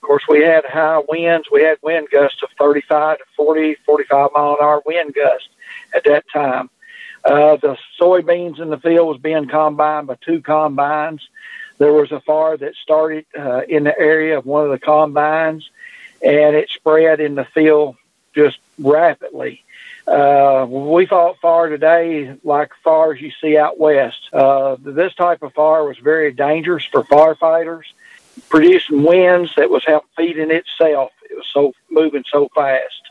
course, we had high winds. We had wind gusts of 35 to 40, 45 mile an hour wind gusts at that time. The soybeans in the field was being combined by 2 combines. There was a fire that started in the area of one of the combines, and it spread in the field just rapidly. We fought fire today like fires you see out west. This type of fire was very dangerous for firefighters, producing winds that was feeding itself. It was so moving so fast.